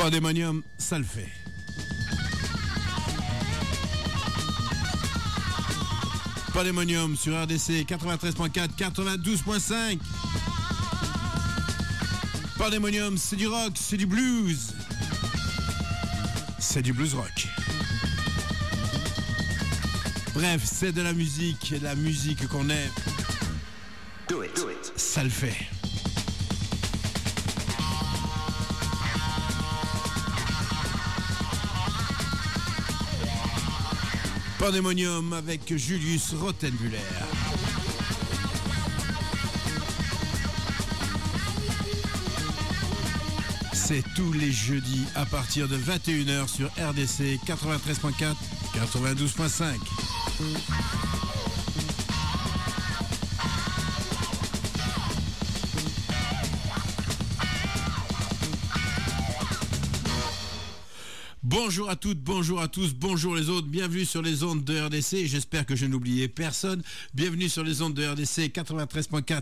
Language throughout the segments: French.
Pandemonium, ça le fait. Pandemonium sur RDC 93.4, 92.5. Pandemonium, c'est du rock, c'est du blues. C'est du blues rock. Bref, c'est de la musique qu'on aime. Do it. Ça le fait. Pandemonium avec Julius Rothenbuehler. C'est tous les jeudis à partir de 21h sur RDC 93.4, 92.5. Bonjour à toutes, bonjour à tous, bonjour les autres, bienvenue sur les ondes de RDC, j'espère que je n'oubliais personne, bienvenue sur les ondes de RDC 93.4,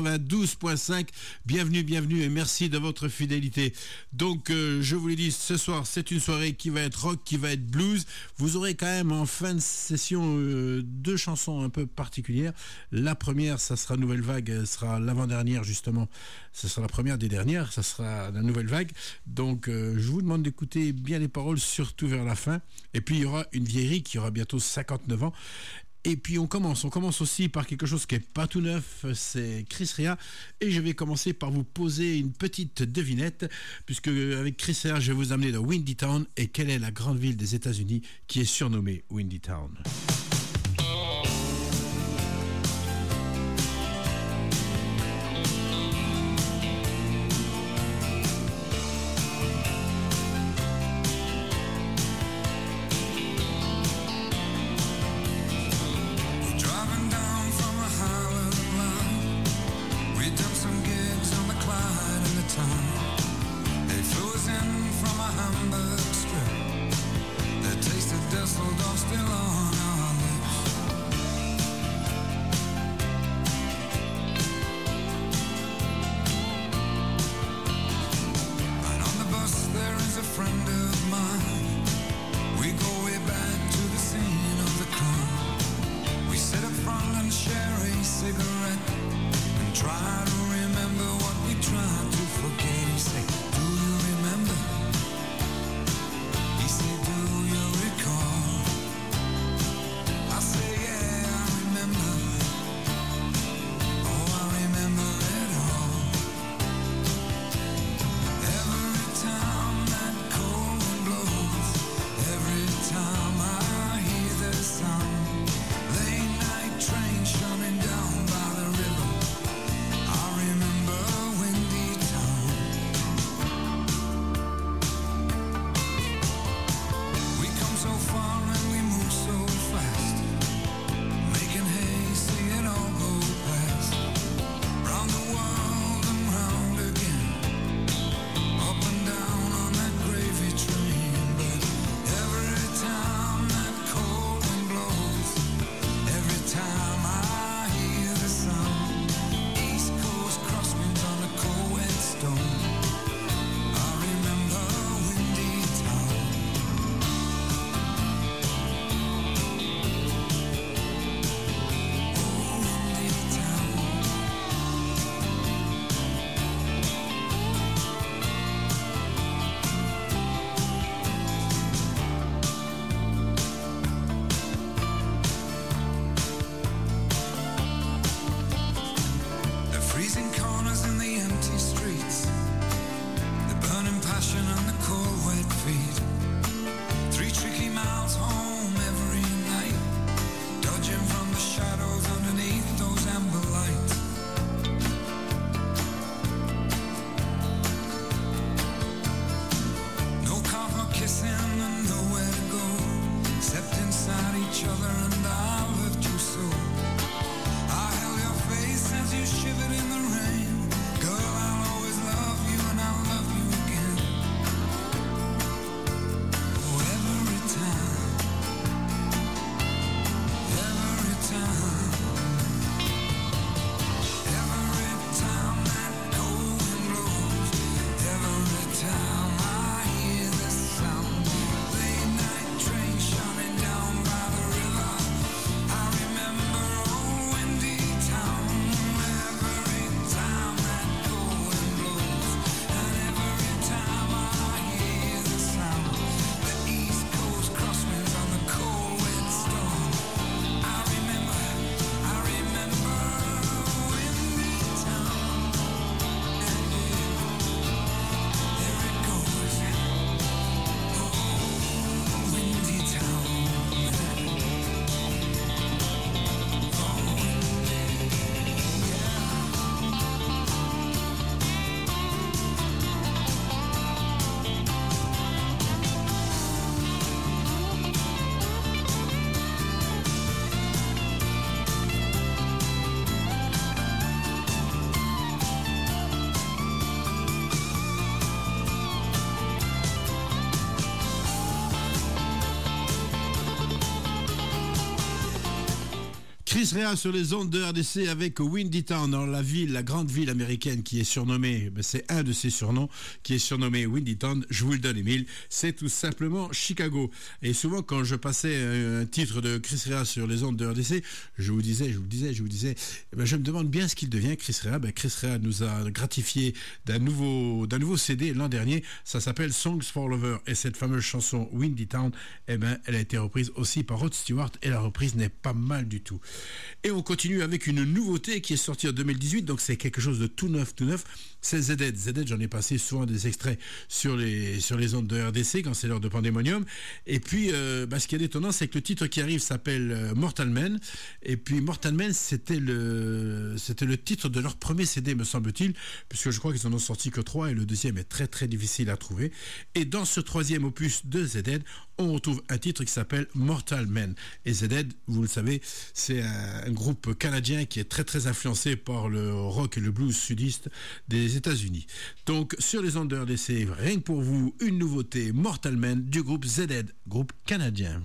92.5, bienvenue et merci de votre fidélité. Donc je vous l'ai dit, ce soir c'est une soirée qui va être rock, qui va être blues, vous aurez quand même en fin de session deux chansons un peu particulières. La première, ça sera Nouvelle Vague, sera l'avant-dernière justement, ce sera la première des dernières, ça sera la Nouvelle Vague, donc je vous demande d'écouter bien les paroles, surtout vers la fin. Et puis il y aura une vieillerie qui aura bientôt 59 ans. Et puis on commence aussi par quelque chose qui n'est pas tout neuf, c'est Chris Rea. Et je vais commencer par vous poser une petite devinette, puisque avec Chris Rea, je vais vous amener dans Windy Town. Et quelle est la grande ville des États-Unis qui est surnommée Windy Town? Late night train coming down by the river. Chris Rea sur les ondes de RDC avec Windy Town, dans la ville, la grande ville américaine qui est surnommée, c'est un de ses surnoms, qui est surnommé Windy Town. Je vous le donne, Émile, c'est tout simplement Chicago. Et souvent, quand je passais un titre de Chris Rea sur les ondes de RDC, je vous disais, je me demande bien ce qu'il devient, Chris Rea. Chris Rea nous a gratifié d'un nouveau CD l'an dernier. Ça s'appelle Songs for Lovers. Et cette fameuse chanson Windy Town, elle a été reprise aussi par Rod Stewart. Et la reprise n'est pas mal du tout. Et on continue avec une nouveauté qui est sortie en 2018, donc c'est quelque chose de tout neuf, c'est ZZ. ZZ, j'en ai passé souvent des extraits sur les ondes de RDC quand c'est l'heure de Pandemonium. Et puis, ce qui est étonnant, c'est que le titre qui arrive s'appelle Mortal Man. Et puis, Mortal Man, c'était le titre de leur premier CD, me semble-t-il, puisque je crois qu'ils en ont sorti que 3 et le deuxième est très très difficile à trouver. Et dans ce troisième opus de ZZ, on retrouve un titre qui s'appelle Mortal Man. Et ZZ, vous le savez, c'est un groupe canadien qui est très très influencé par le rock et le blues sudiste des États-Unis. Donc sur les ondes de RDC, rien que pour vous, une nouveauté, Mortal Man du groupe ZZ, groupe canadien.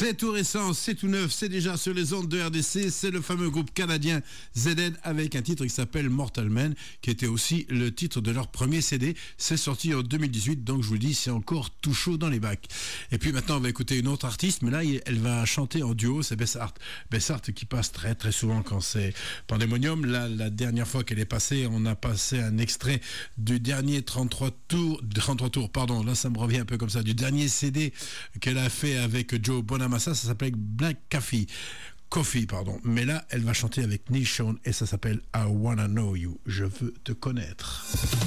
C'est tout récent, c'est tout neuf, c'est déjà sur les ondes de RDC, c'est le fameux groupe canadien ZZ avec un titre qui s'appelle Mortal Man, qui était aussi le titre de leur premier CD. C'est sorti en 2018, donc je vous le dis, c'est encore tout chaud dans les bacs. Et puis maintenant, on va écouter une autre artiste, mais là, elle va chanter en duo, c'est Bess Hart. Bess Hart qui passe très très souvent quand c'est Pandemonium. Là, la dernière fois qu'elle est passée, on a passé un extrait du dernier 33 tours, là ça me revient un peu comme ça, du dernier CD qu'elle a fait avec Joe Bonamassa, ça s'appelle Black Coffee, mais là elle va chanter avec Neil Schon et ça s'appelle I Wanna Know You, je veux te connaître.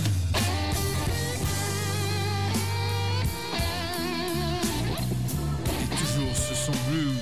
Et toujours ce son blues.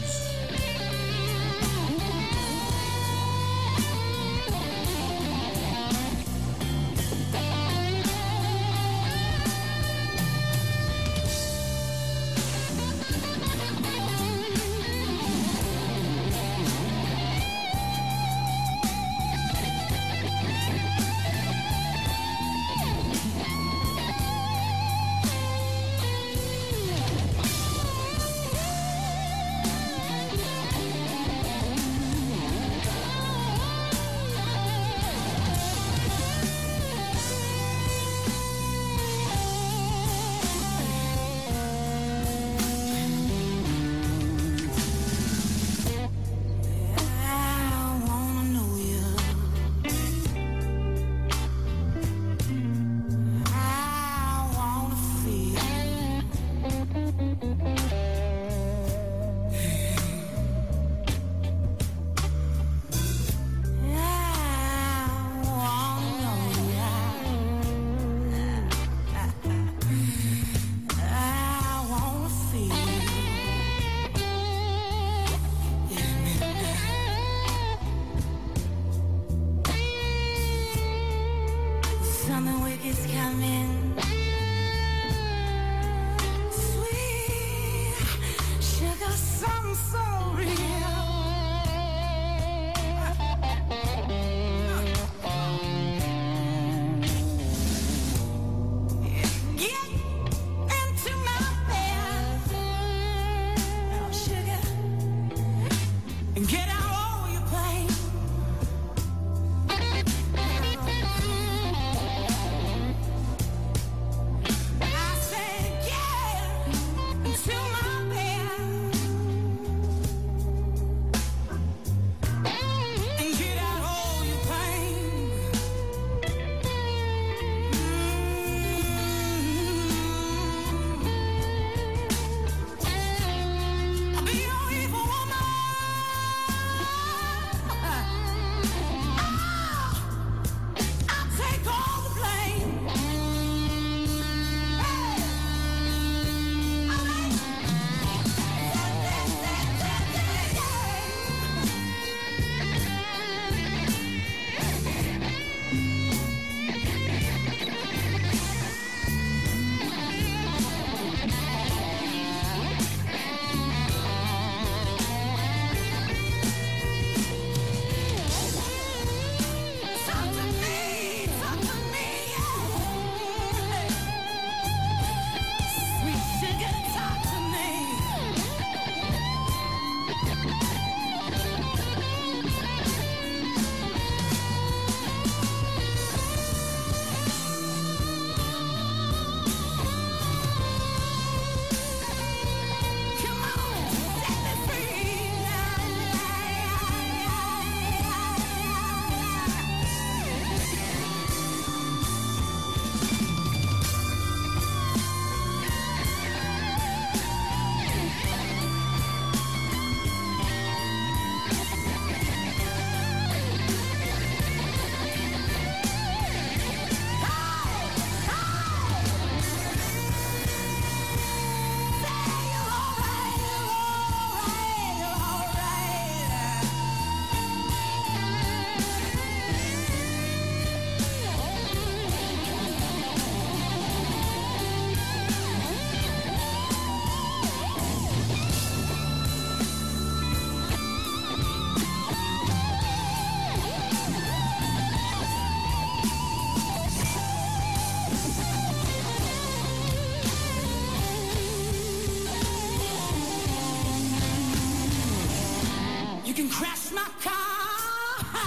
You can crash my car.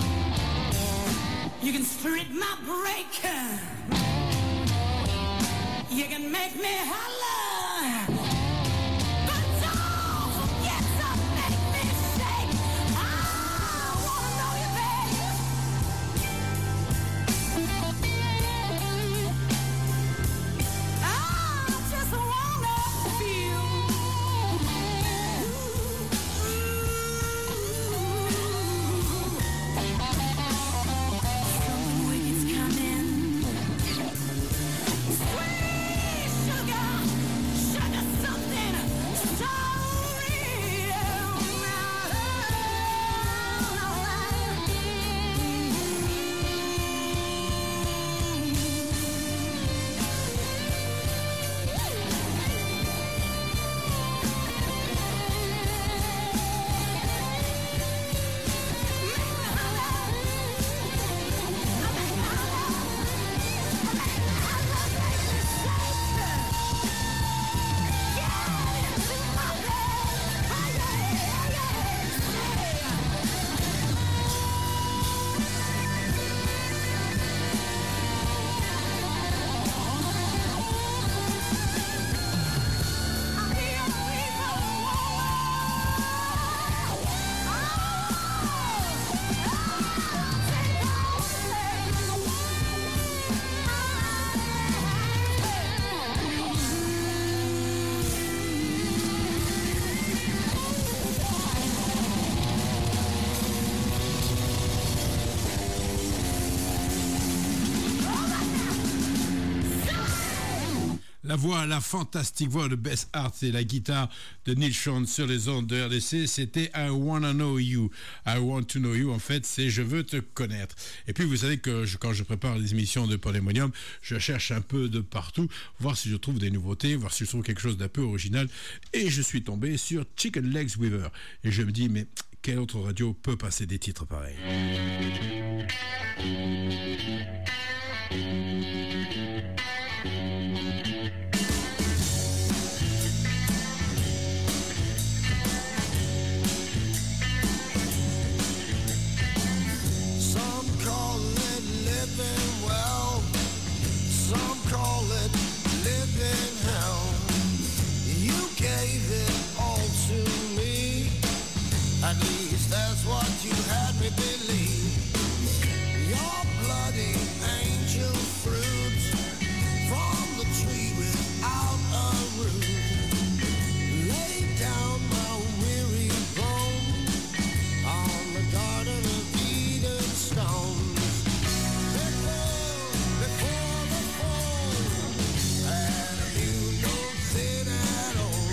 You can split my brake. You can make me holler. But don't forget to make me shake. I wanna know you, babe. I just wanna feel. La voix, la fantastique voix de Bess Hart et la guitare de Neil Schon sur les ondes de RDC, c'était I Wanna Know You. I Want to Know You, en fait, c'est Je veux te connaître. Et puis, vous savez que quand je prépare les émissions de Pandemonium, je cherche un peu de partout, voir si je trouve des nouveautés, voir si je trouve quelque chose d'un peu original. Et je suis tombé sur Chicken Legs Weaver. Et je me dis, mais quelle autre radio peut passer des titres pareils? At least that's what you had me believe. Your bloody angel fruit from the tree without a root. Lay down my weary bone on the Garden of Eden stone. Before the fall, and you know sin at all.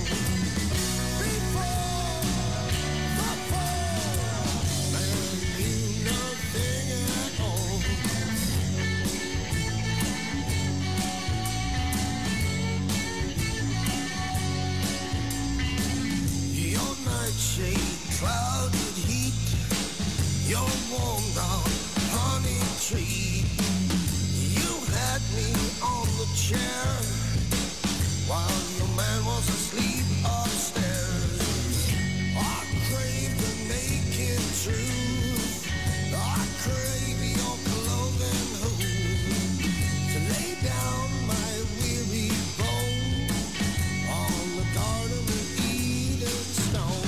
Clouded heat, your warm down honey tree. You had me on the chair while your man was asleep upstairs. I crave the naked truth. I crave your clothing hoof to lay down my weary bone on the Garden of Eden stone.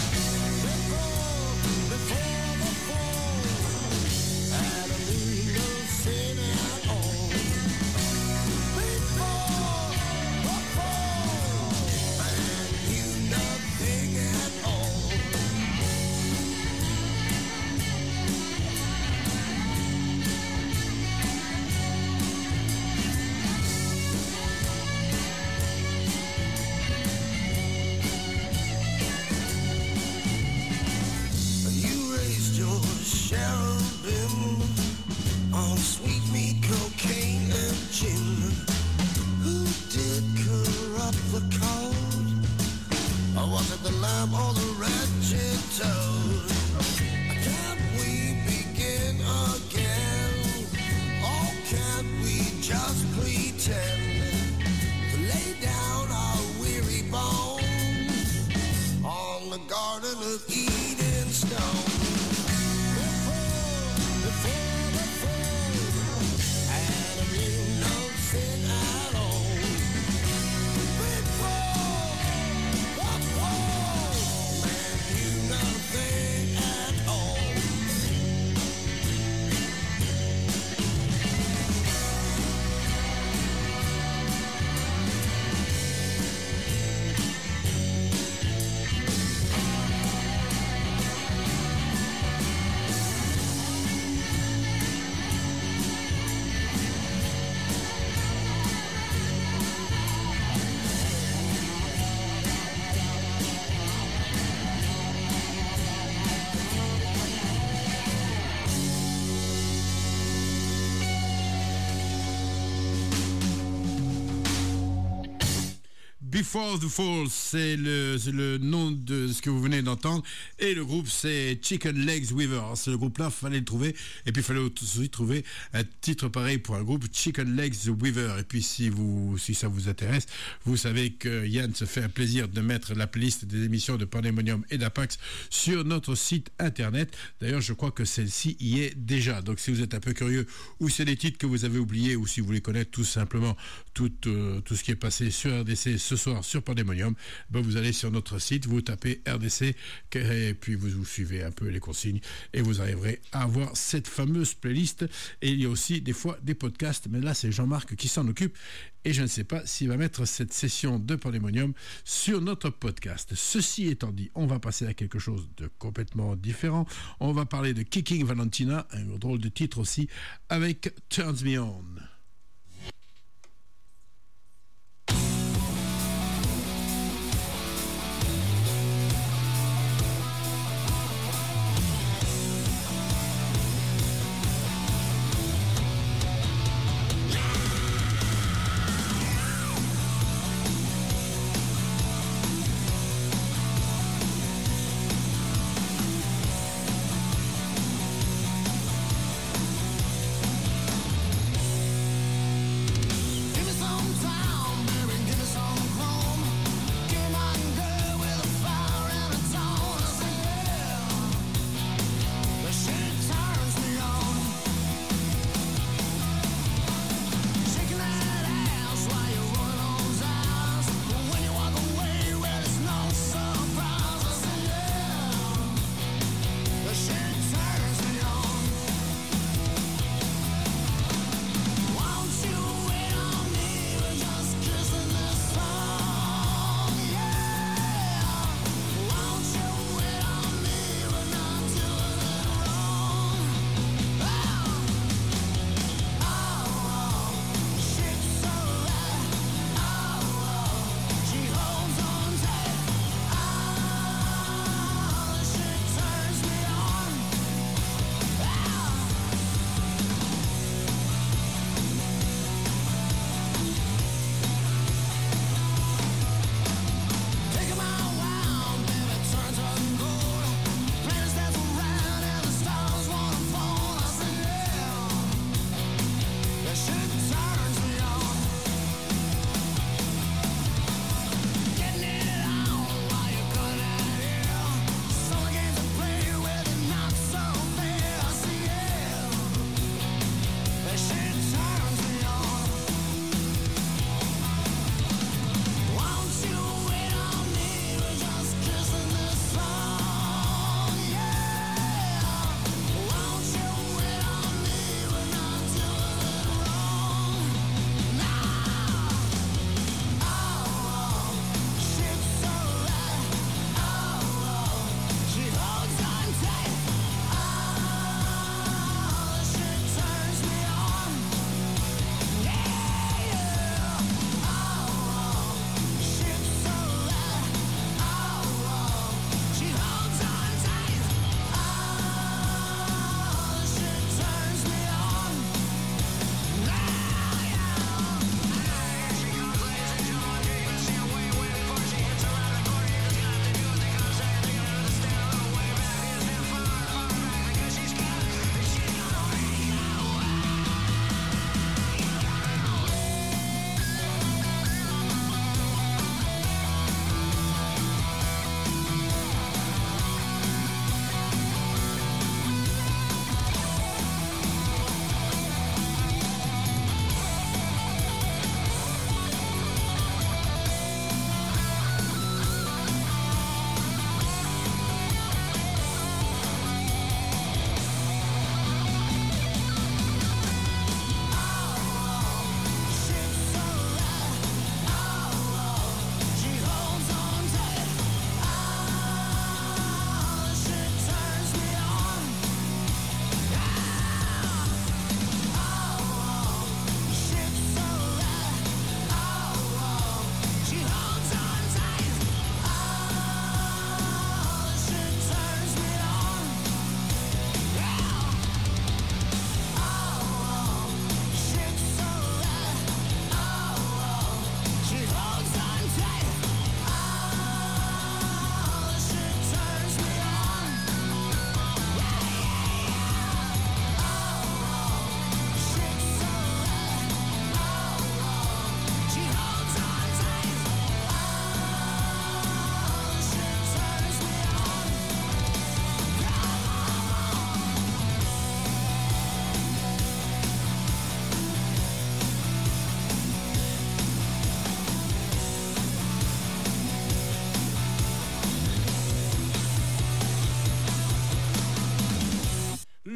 Cherubim on sweet meat, cocaine and gin. Who did corrupt the code? Or was it the lamb or the wretched toad? Can't we begin again? Or can't we just pretend to lay down our weary bones on the Garden of Eden? Before the Fall, c'est le nom de ce que vous venez d'entendre. Et le groupe, c'est Chicken Legs Weaver. Ce groupe-là, fallait le trouver. Et puis, il fallait aussi trouver un titre pareil pour un groupe, Chicken Legs Weaver. Et puis, si ça vous intéresse, vous savez que Yann se fait un plaisir de mettre la playlist des émissions de Pandemonium et d'Apax sur notre site internet. D'ailleurs, je crois que celle-ci y est déjà. Donc, si vous êtes un peu curieux, ou c'est des titres que vous avez oubliés, ou si vous voulez connaître tout simplement tout ce qui est passé sur RDC ce soir sur Pandemonium, ben vous allez sur notre site, vous tapez RDC et puis vous suivez un peu les consignes et vous arriverez à avoir cette fameuse playlist. Et il y a aussi des fois des podcasts, mais là c'est Jean-Marc qui s'en occupe et je ne sais pas s'il va mettre cette session de Pandemonium sur notre podcast. Ceci étant dit, on va passer à quelque chose de complètement différent. On va parler de Kicking Valentina, un drôle de titre aussi, avec Turns Me On. Turns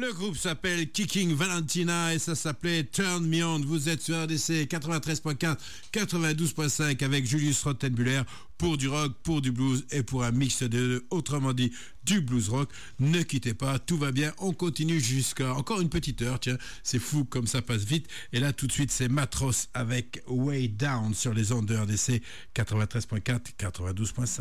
Le groupe s'appelle Kicking Valentina et ça s'appelait Turn Me On. Vous êtes sur RDC 93.4, 92.5 avec Julius Rottenbuller pour du rock, pour du blues et pour un mix de deux, autrement dit du blues rock. Ne quittez pas, tout va bien, on continue jusqu'à encore une petite heure, tiens, c'est fou comme ça passe vite. Et là tout de suite c'est Matros avec Way Down sur les ondes de RDC 93.4, 92.5.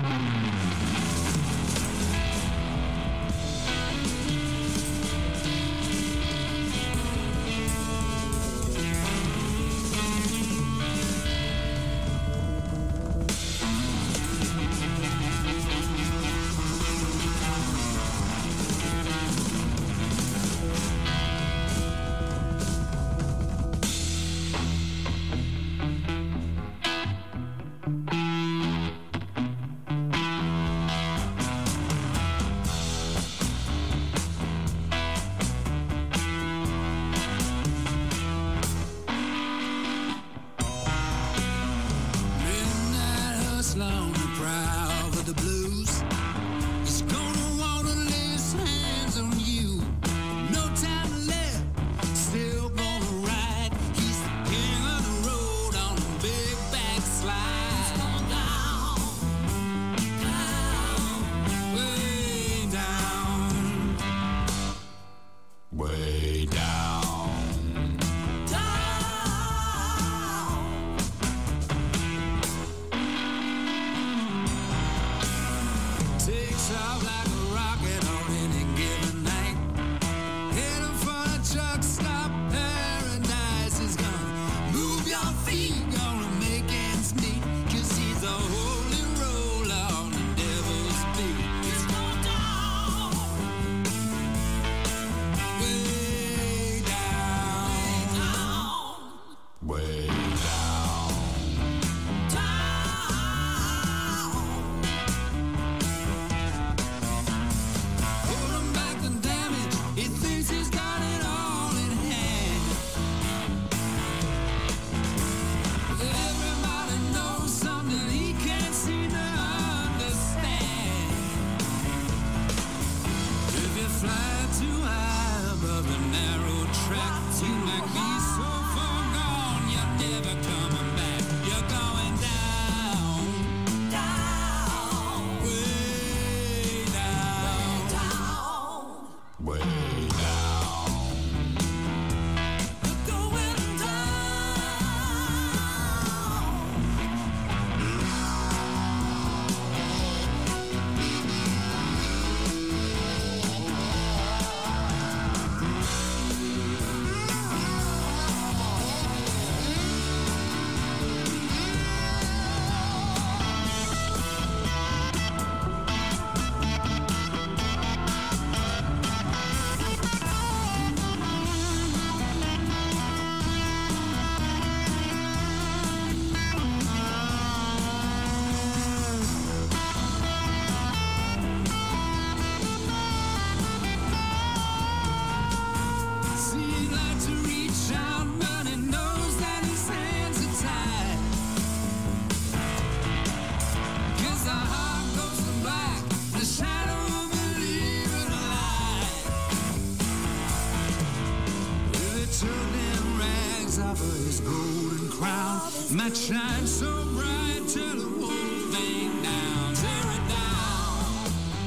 Might shine so bright till the whole thing down, tear it down,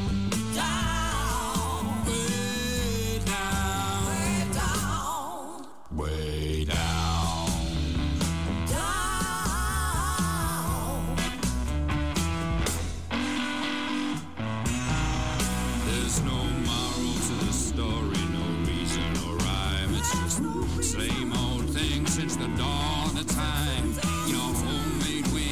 down, way down, way down, way down, down. There's no moral to the story, no reason or rhyme. It's just the same old thing since the dawn of time. Your homemade wind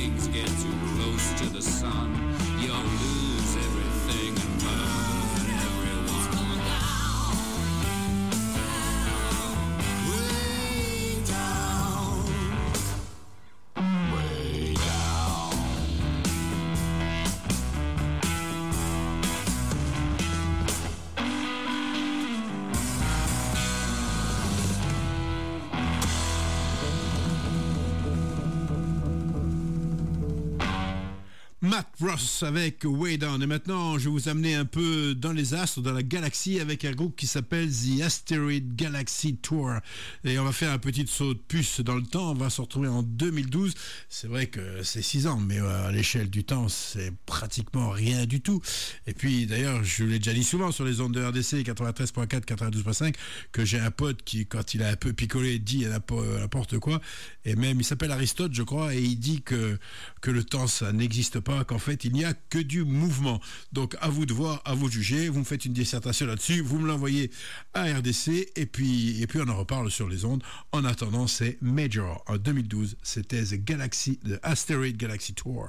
Matt Ross avec Way Down. Et maintenant, je vais vous amener un peu dans les astres, dans la galaxie, avec un groupe qui s'appelle The Asteroid Galaxy Tour. Et on va faire un petit saut de puce dans le temps. On va se retrouver en 2012. C'est vrai que c'est 6 ans, mais à l'échelle du temps, c'est pratiquement rien du tout. Et puis, d'ailleurs, je l'ai déjà dit souvent sur les ondes de RDC 93.4, 92.5, que j'ai un pote qui, quand il a un peu picolé, dit n'importe quoi. Et même, il s'appelle Aristote, je crois, et il dit que le temps, ça n'existe pas, qu'en fait, il n'y a que du mouvement. Donc, à vous de voir, à vous de juger. Vous me faites une dissertation là-dessus, vous me l'envoyez à RDC, et puis on en reparle sur les ondes. En attendant, c'est Major. En 2012, c'était The Asteroid Galaxy Tour.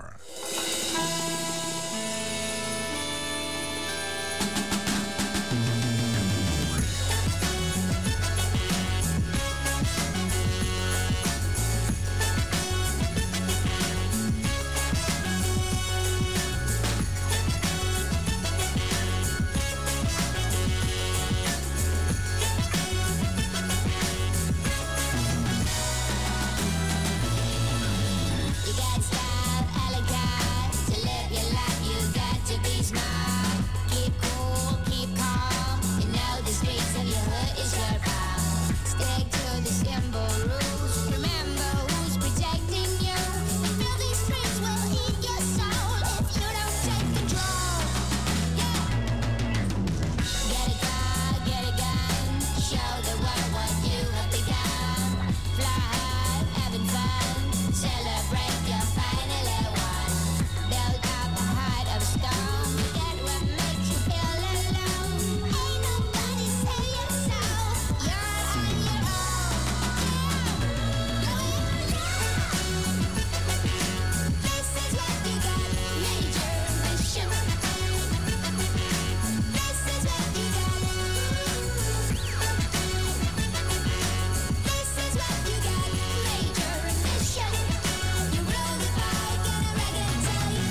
You got style, elegant, to live your life you got to be smart. Keep cool, keep calm, you know the streets of your hood is your palm. Stick to the simple rules, remember who's protecting you. The filthy streets will eat your soul if you don't take control. Yeah. Get a car, get a gun, show the world what you have begun. Fly high, having fun, celebrate your finally won. Build up a heart of stone, forget what makes you feel alone. Ain't nobody saying so, you're on your own. This is what you got, major mission. This is what you got. This is what you got, major mission. You roll the bike and a reggae till you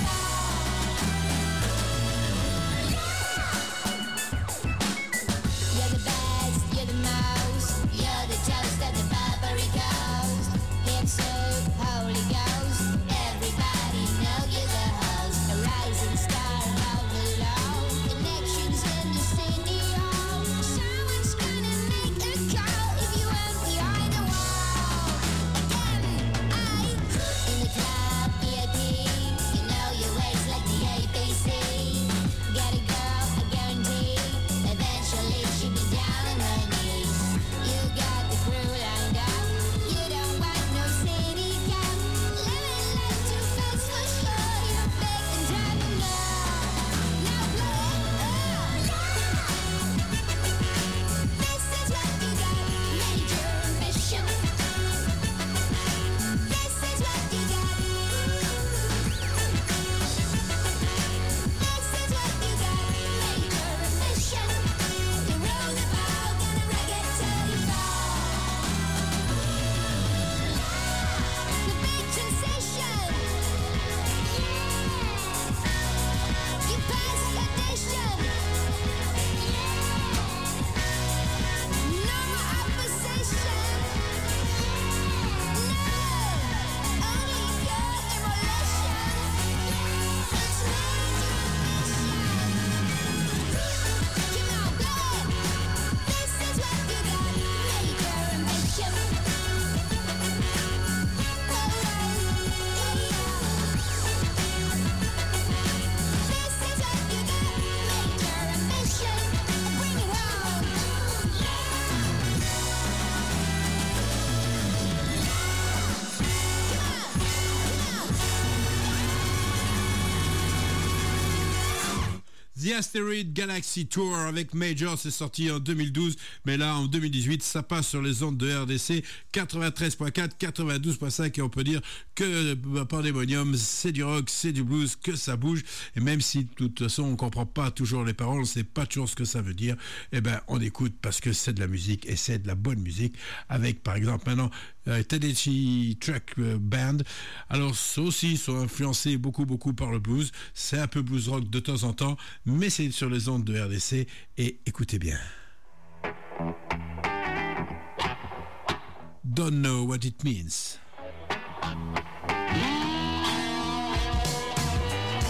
You're the best, you're the most, you're the toast of the Barbary Coast. Hip soup, Holy Ghost, everybody know you're the host. A rising star all below, connections in the city hall. Someone's gonna make a call if you went behind the wall. Again, in the club, VIP, you know your ways like the ABC. Get a girl, I guarantee, eventually she'll be down on her knees. You got the crew lined up, you don't want no city cop. Living life too fast for sure, you're big and driving up. Now blow it up. This is what you got, major mission. This is what you got. This is what you got, major mission. You roll the ball, gonna reggae till you fall. The big sensation. You passed audition. No more opposition. No, only pure demolition. It's major mission. Come on, blow it. This is what you got, major mission. This is what you got, major ambition. Bring it home. The Asteroid Galaxy Tour avec Major, c'est sorti en 2012, mais là en 2018 ça passe sur les ondes de RDC 93.4, 92.5 et on peut dire que Pandemonium c'est du rock, c'est du blues, que ça bouge, et même si de toute façon on comprend pas toujours les paroles, on sait pas toujours ce que ça veut dire, eh ben on écoute parce que c'est de la musique et c'est de la bonne musique, avec par exemple maintenant Tedeschi Truck Band. Alors ceux aussi sont influencés beaucoup par le blues, c'est un peu blues rock de temps en temps, mais c'est sur les ondes de RDC et écoutez bien. Don't know what it means.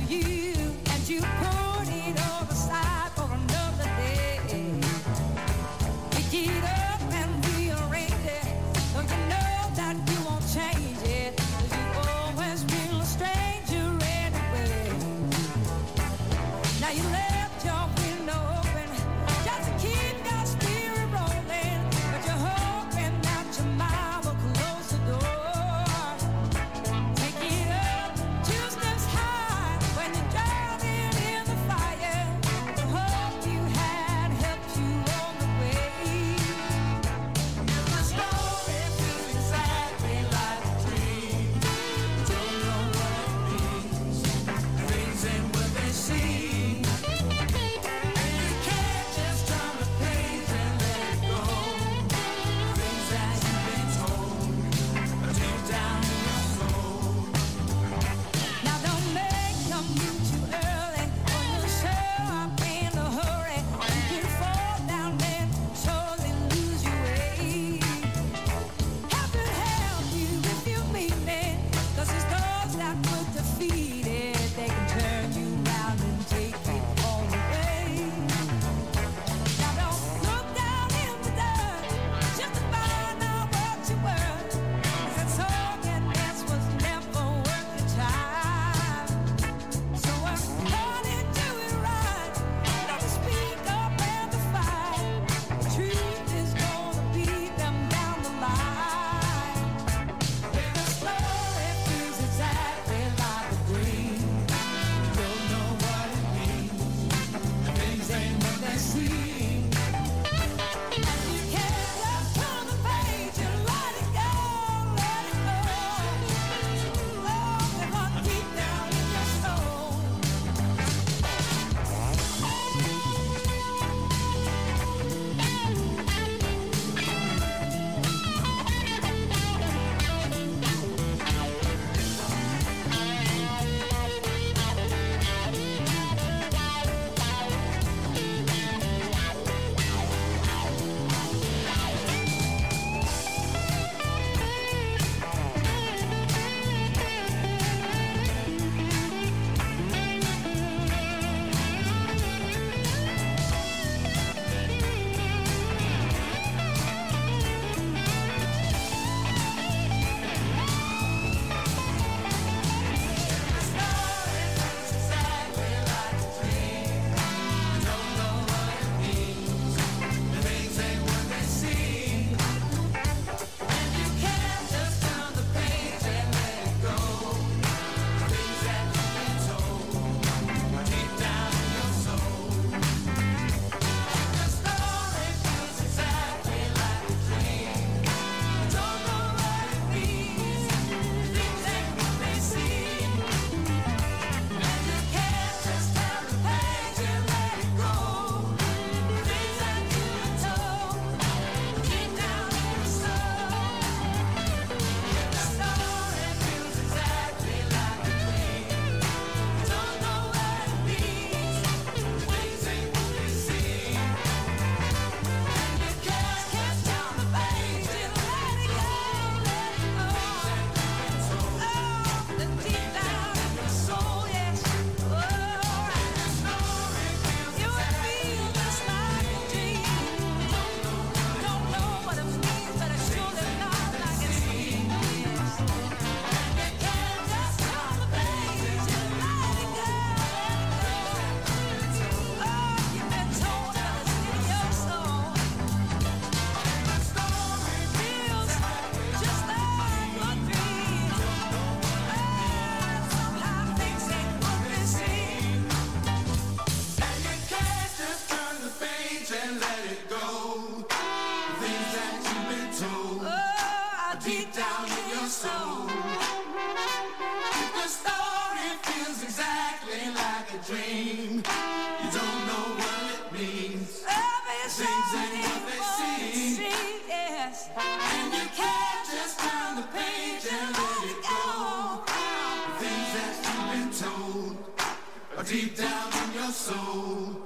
deep down in your soul.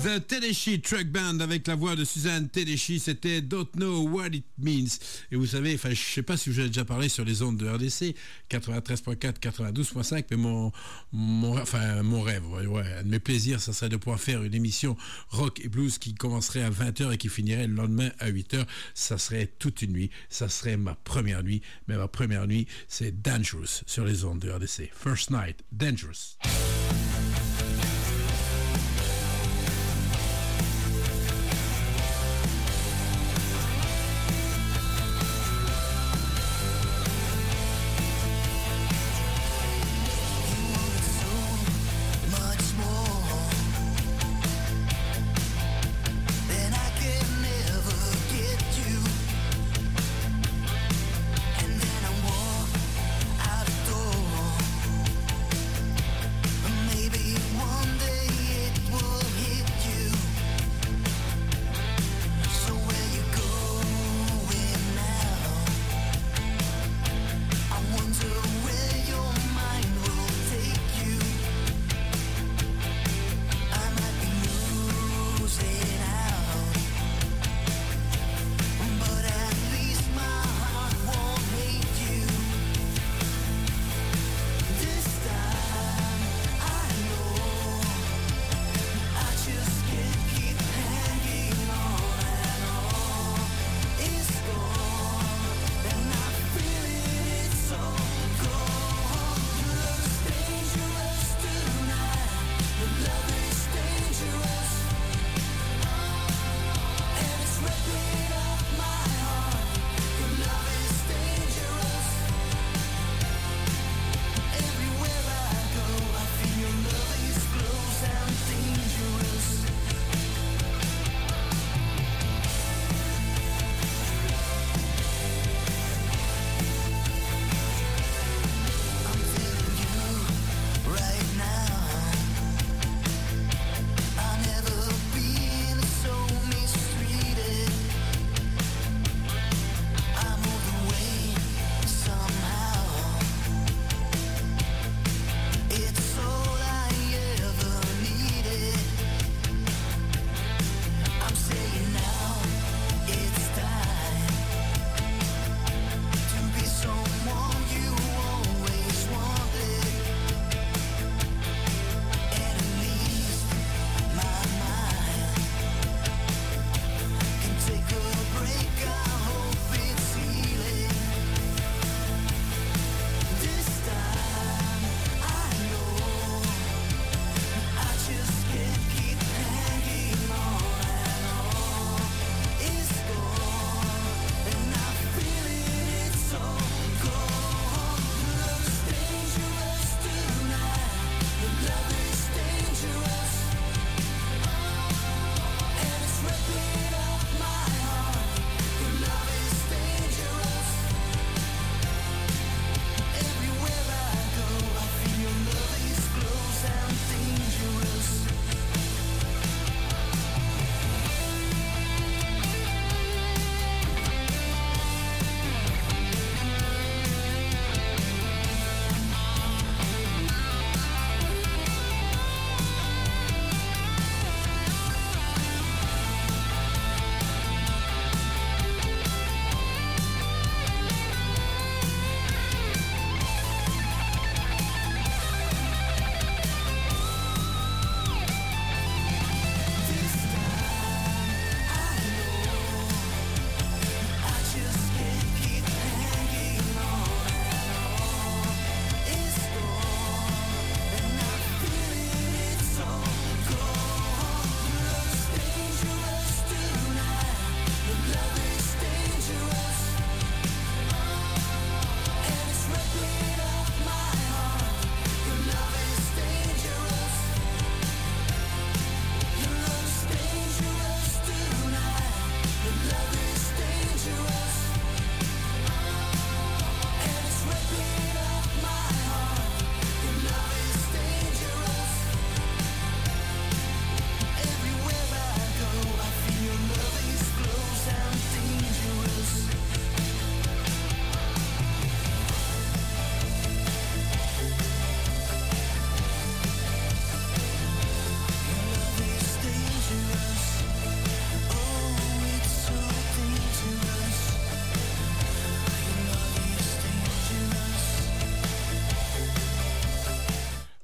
The Tedeschi Truck Band avec la voix de Suzanne Tedeschi, c'était Don't Know What It Means. Et vous savez, je ne sais pas si je vous ai déjà parlé sur les ondes de RDC 93.4, 92.5, mais mon rêve, un de mes plaisirs, ça serait de pouvoir faire une émission rock et blues qui commencerait à 20h et qui finirait le lendemain à 8h. Ça serait toute une nuit, ça serait ma première nuit, mais ma première nuit, c'est Dangerous sur les ondes de RDC. First Night, Dangerous. And then I walk out the door.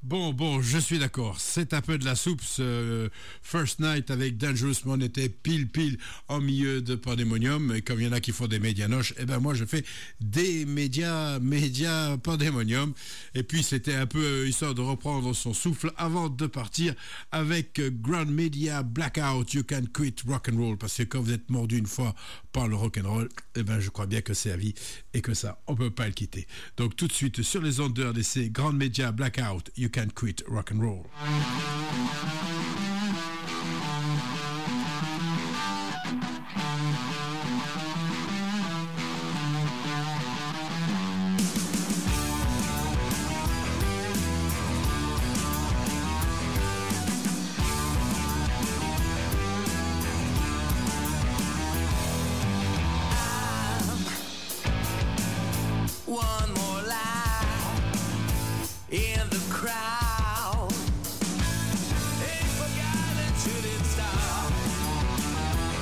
Bon, je suis d'accord. C'est un peu de la soupe. Ce First Night avec Dangerous Man était pile en milieu de Pandemonium. Et comme il y en a qui font des médianoches, eh ben moi je fais des médias Pandemonium. Et puis c'était un peu histoire de reprendre son souffle avant de partir avec Grand Media Blackout. You can quit rock and roll, parce que quand vous êtes mordu une fois par le rock and roll, eh ben je crois bien que c'est à vie et que ça on peut pas le quitter. Donc tout de suite sur les ondes de RDC, Grand Media Blackout. You can quit rock and roll. One more lie in the crowd. Ain't forgotten till it stop.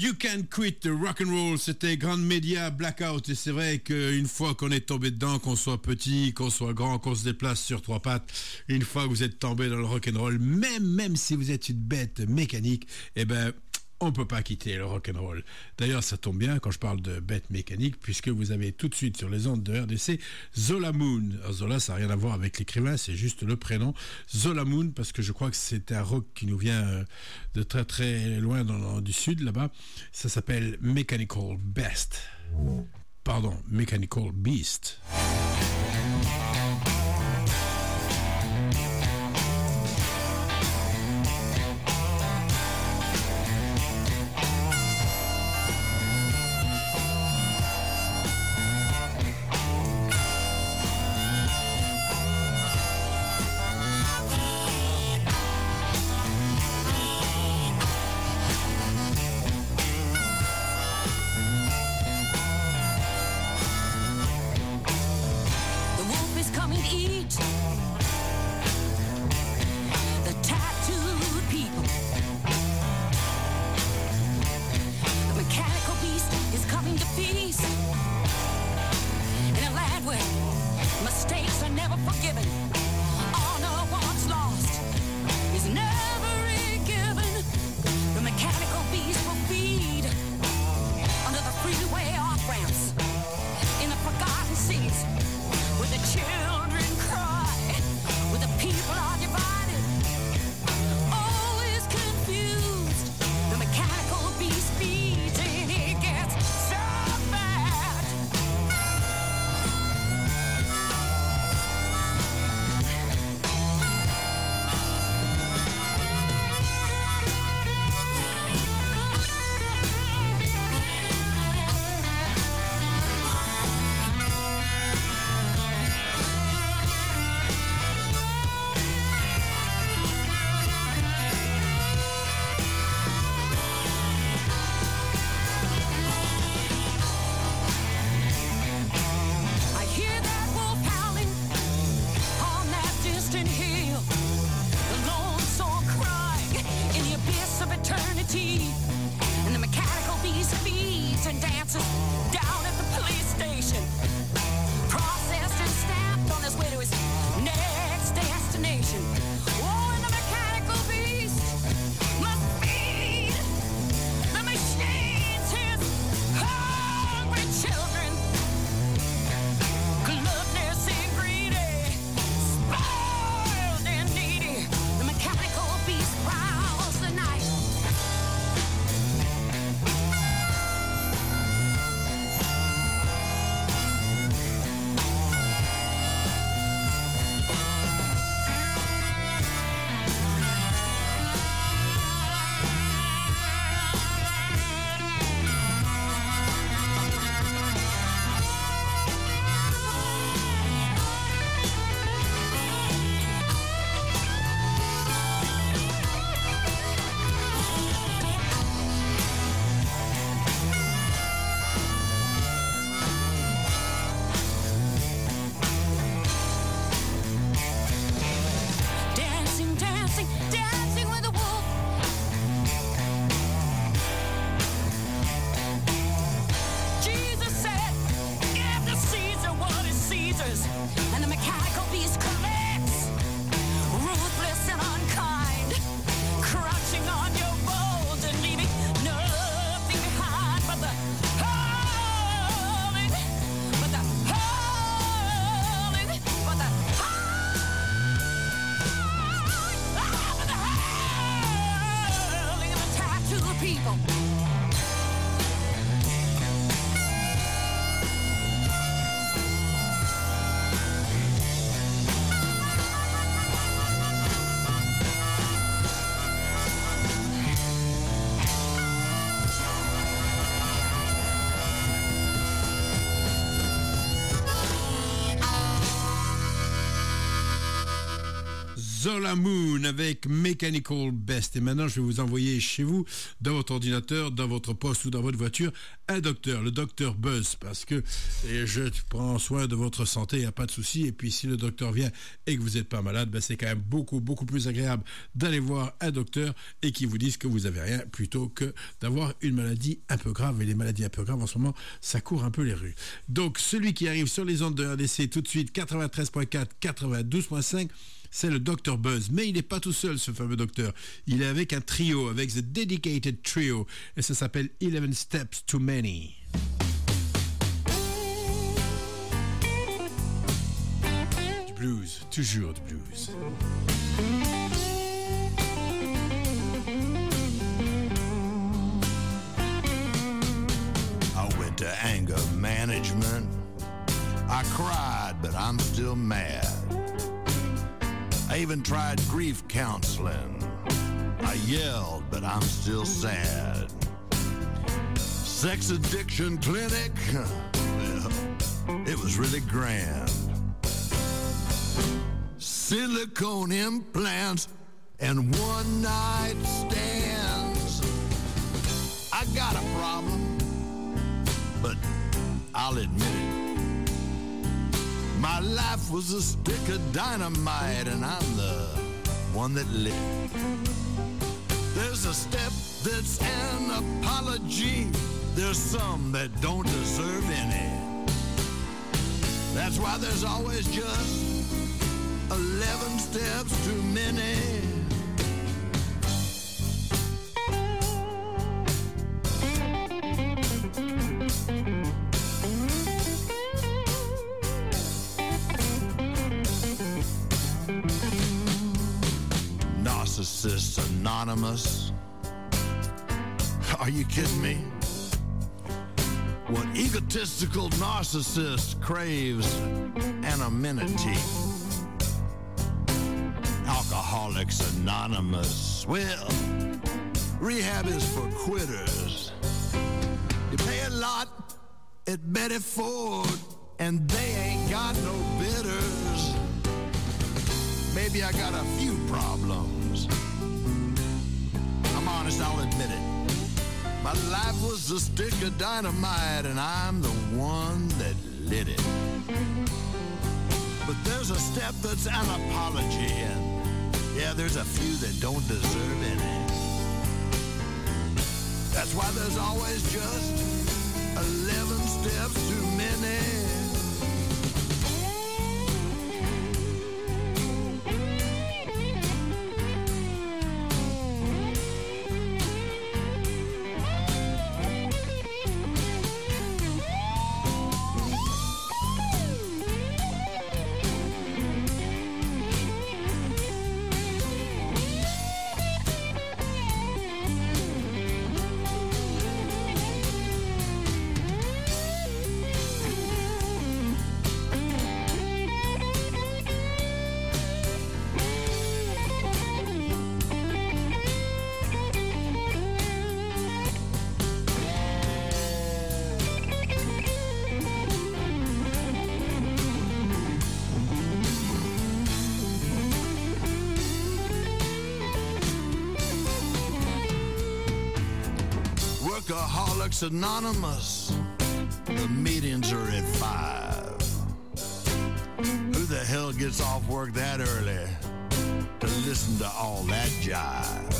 You Can Quit the Rock and Roll, c'était Grand Media Blackout, et c'est vrai qu'une fois qu'on est tombé dedans, qu'on soit petit, qu'on soit grand, qu'on se déplace sur trois pattes, une fois que vous êtes tombé dans le rock and roll, même si vous êtes une bête mécanique, eh ben on ne peut pas quitter le rock'n'roll. D'ailleurs, ça tombe bien quand je parle de bête mécanique, puisque vous avez tout de suite sur les ondes de RDC Zola Moon. Alors, Zola, ça n'a rien à voir avec l'écrivain, c'est juste le prénom. Zola Moon, parce que je crois que c'est un rock qui nous vient de très très loin du sud, là-bas. Ça s'appelle Mechanical Beast. The wolf is coming. Zola Moon avec Mechanical Best. Et maintenant, je vais vous envoyer chez vous, dans votre ordinateur, dans votre poste ou dans votre voiture, un docteur, le docteur Buzz, parce que je prends soin de votre santé, il n'y a pas de souci. Et puis, si le docteur vient et que vous n'êtes pas malade, ben, c'est quand même beaucoup plus agréable d'aller voir un docteur et qu'il vous dise que vous n'avez rien, plutôt que d'avoir une maladie un peu grave. Et les maladies un peu graves, en ce moment, ça court un peu les rues. Donc, celui qui arrive sur les ondes de RDC tout de suite, 93.4, 92.5, c'est le Dr Buzz. Mais il n'est pas tout seul, ce fameux docteur. Il est avec un trio, avec The Dedicated Trio. Et ça s'appelle 11 Steps Too Many. Du blues, toujours du blues. I went to anger management. I cried, but I'm still mad. I even tried grief counseling. I yelled, but I'm still sad. Sex addiction clinic, well, it was really grand. Silicone implants and one night stands. I got a problem, but I'll admit it. My life was a stick of dynamite, and I'm the one that lit it. There's a step that's an apology. There's some that don't deserve any. That's why there's always just 11 steps too many. Narcissists Anonymous. Are you kidding me? What egotistical narcissist craves anonymity? Alcoholics Anonymous. Well, rehab is for quitters. You pay a lot at Betty Ford, and they ain't got no bitters. Maybe I got a few problems. I'm honest, I'll admit it. My life was a stick of dynamite, and I'm the one that lit it. But there's a step that's an apology, and yeah, there's a few that don't deserve any. That's why there's always just 11 steps too many. Workaholics Anonymous. The meetings are at 5. Who the hell gets off work that early to listen to all that jive?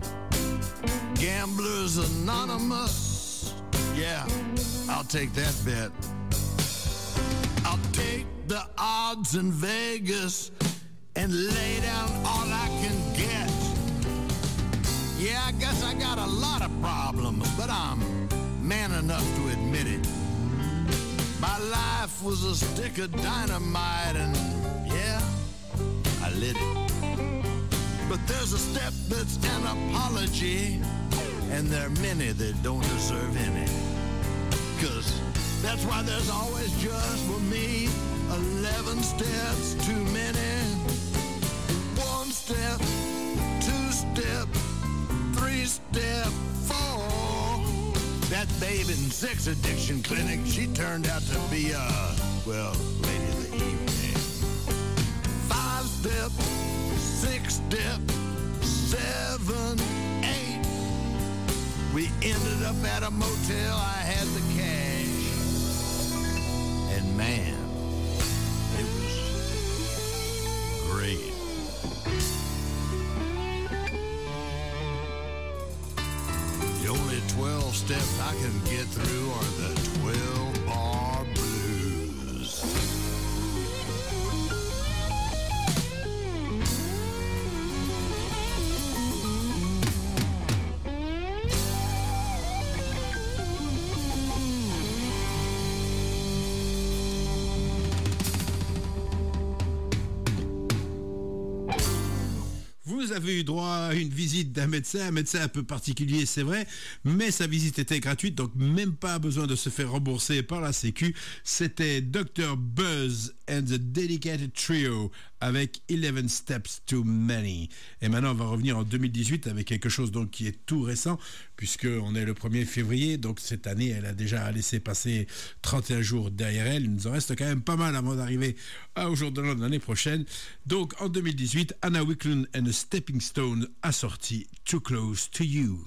Gamblers Anonymous. Yeah, I'll take that bet. I'll take the odds in Vegas and lay down all I can get. Yeah, I guess I got a lot of problems, but I'm man enough to admit it. My life was a stick of dynamite, and yeah, I lit it. But there's a step that's an apology, and there are many that don't deserve any. 'Cause that's why there's always just for me 11 steps too many. 1 step, 2 step, 3 step, 4. That babe in sex addiction clinic, she turned out to be well, lady of the evening. 5 step, 6 up at a motel, I had the cash. And man, it was great. The only 12 steps I can get through are the 12-bar blues. Vous avez eu droit à une visite d'un médecin un peu particulier, c'est vrai, mais sa visite était gratuite, donc même pas besoin de se faire rembourser par la Sécu. C'était Dr. Buzz and the Dedicated Trio avec 11 Steps Too Many. Et maintenant, on va revenir en 2018 avec quelque chose donc qui est tout récent, puisqu'on est le 1er février, donc cette année, elle a déjà laissé passer 31 jours derrière elle. Il nous en reste quand même pas mal avant d'arriver au jour de l'année prochaine. Donc en 2018, Anna Wicklund and the Stepping Stone a sorti Too Close to You.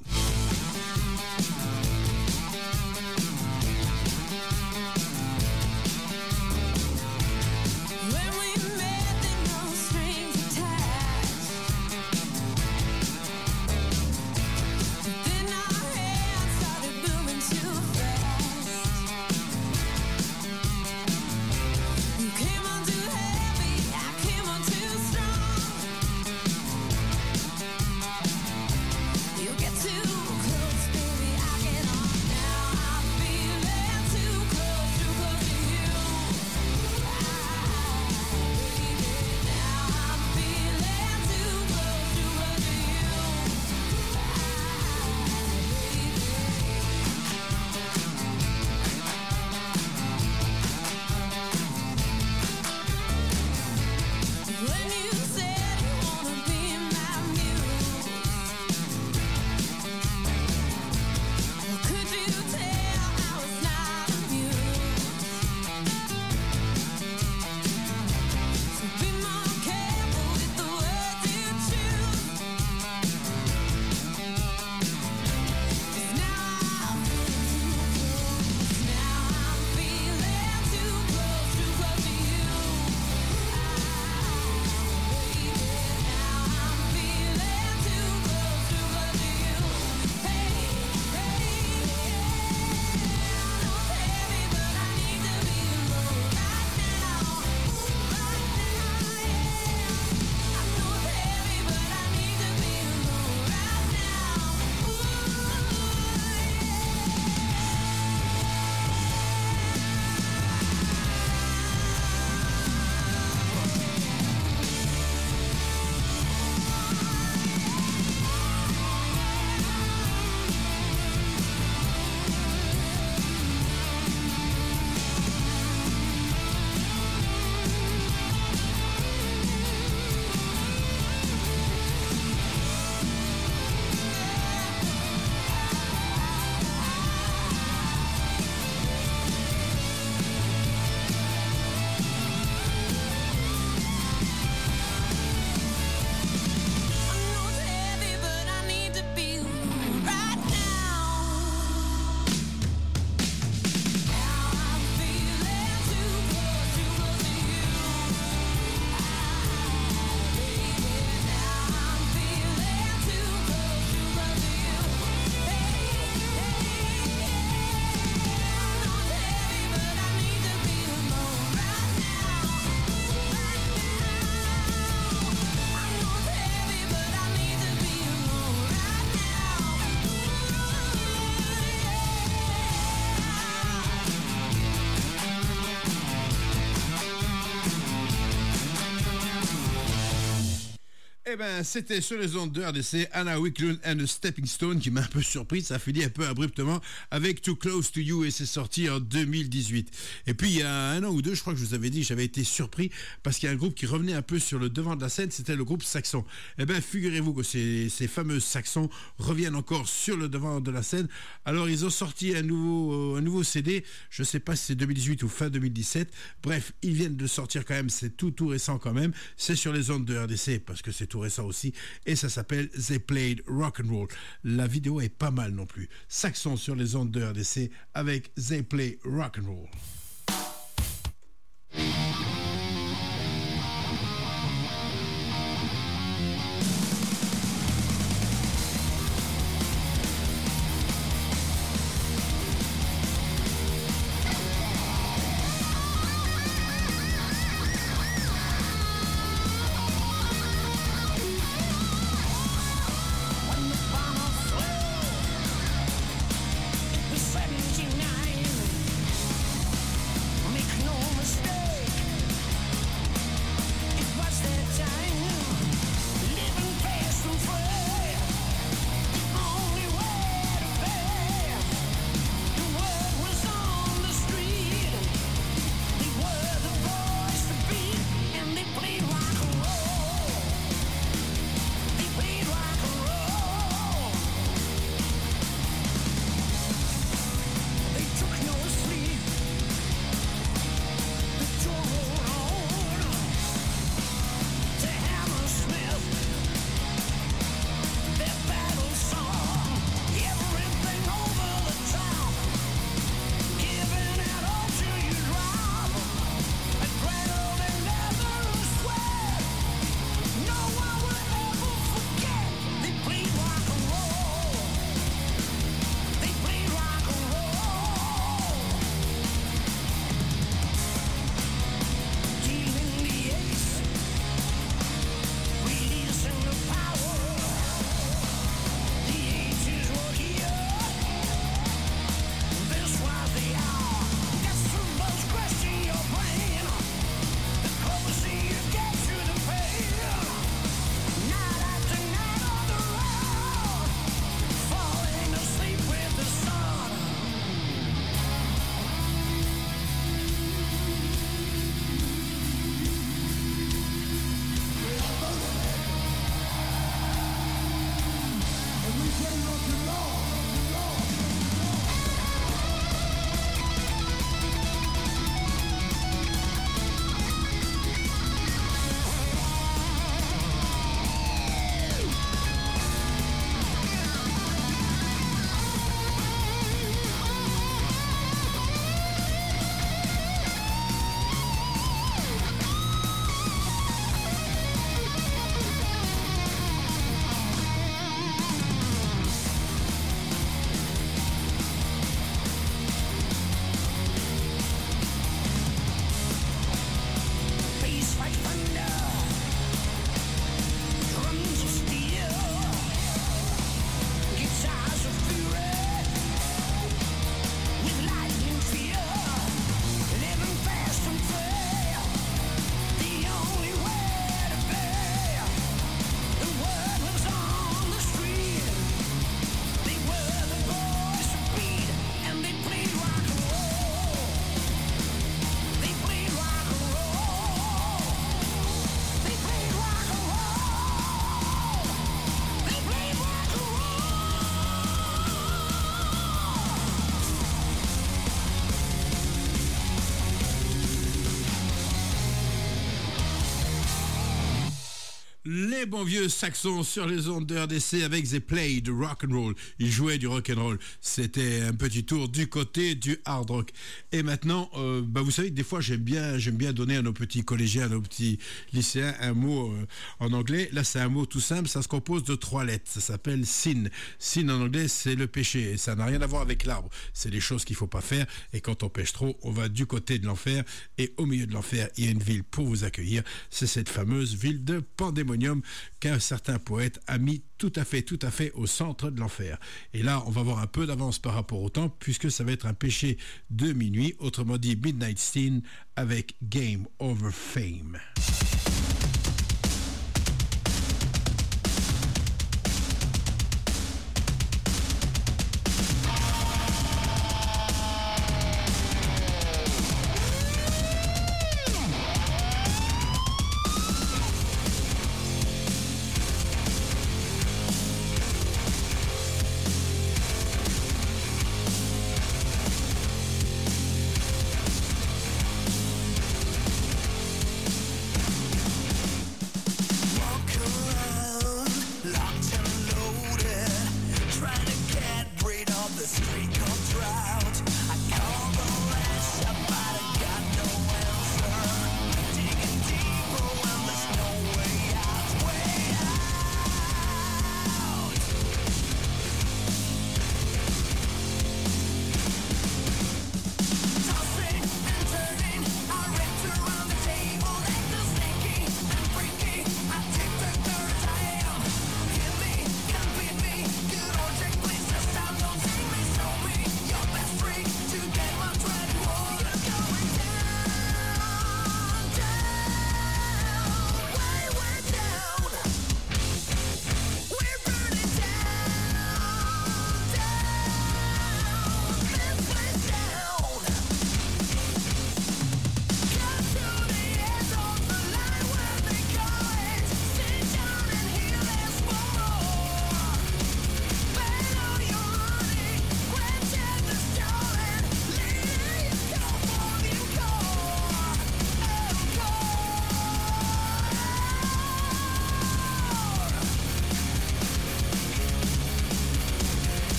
Eh ben, c'était sur les ondes de RDC, Anna Wicklund and the Stepping Stone, qui m'a un peu surpris. Ça a fini un peu abruptement avec Too Close to You, et c'est sorti en 2018. Et puis, il y a un an ou deux, je crois que je vous avais dit, j'avais été surpris parce qu'il y a un groupe qui revenait un peu sur le devant de la scène. C'était le groupe Saxon. Eh ben, figurez-vous que ces fameux Saxons reviennent encore sur le devant de la scène. Alors, ils ont sorti un nouveau CD. Je sais pas si c'est 2018 ou fin 2017. Bref, ils viennent de sortir quand même. C'est tout récent quand même. C'est sur les ondes de RDC parce que c'est tout adoré ça aussi. Et ça s'appelle They Played Rock'n'Roll. La vidéo est pas mal non plus. Saxon sur les ondes de RDC avec They Play Rock'n'Roll. Les bons vieux Saxons sur les ondes de RDC avec They Played Rock'n'Roll. Ils jouaient du rock'n'roll. C'était un petit tour du côté du hard rock. Et maintenant, vous savez que des fois j'aime bien donner à nos petits collégiens, à nos petits lycéens un mot en anglais. Là, c'est un mot tout simple. Ça se compose de 3 lettres. Ça s'appelle sin. Sin en anglais, c'est le péché. Et ça n'a rien à voir avec l'arbre. C'est des choses qu'il faut pas faire. Et quand on pêche trop, on va du côté de l'enfer. Et au milieu de l'enfer, il y a une ville pour vous accueillir. C'est cette fameuse ville de Pandémonium qu'un certain poète a mis tout à fait au centre de l'enfer. Et là, on va avoir un peu d'avance par rapport au temps, puisque ça va être un péché de minuit, autrement dit Midnight Sin, avec Game Over Fame.